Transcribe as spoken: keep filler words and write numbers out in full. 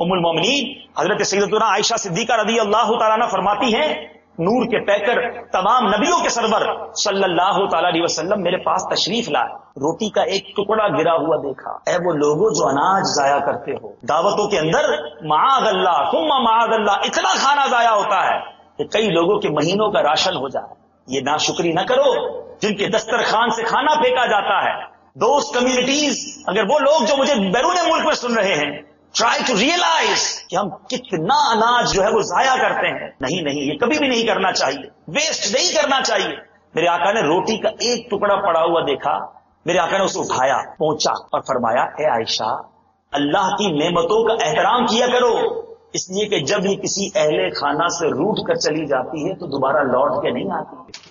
उम्मुल मोमिनीन हजरत सैयदतुना आयशा सिद्दीका रज़ी अल्लाह तआला अन्हा फरमाती हैं, नूर के पैकर तमाम नबियों के सरवर सल्लल्लाहु तआला अलैहि वसल्लम मेरे पास तशरीफ लाए, रोटी का एक टुकड़ा गिरा हुआ देखा। ऐ वो लोगों जो अनाज जाया करते हो, दावतों के अंदर माअज़ल्लाह सुम्मा माअज़ल्लाह इतना खाना जाया होता है कि कई लोगों के महीनों का राशन हो जाए। ये नाशुक्री न करो जिनके दस्तरखान से खाना फेंका जाता है। दोस्त कम्युनिटीज, अगर वो लोग जो मुझे बैरून मुल्क में सुन रहे हैं, ट्राई टू रियलाइज कि हम कितना अनाज जो है वो जाया करते हैं। नहीं नहीं, ये कभी भी नहीं करना चाहिए, वेस्ट नहीं करना चाहिए। मेरे आका ने रोटी का एक टुकड़ा पड़ा हुआ देखा, मेरे आका ने उसे उठाया, पहुंचा और फरमाया, ए आयशा, अल्लाह की नेमतों का एहतराम किया करो, इसलिए कि जब ये किसी अहले खाना से रूठ कर चली जाती है तो दोबारा लौट के नहीं आती।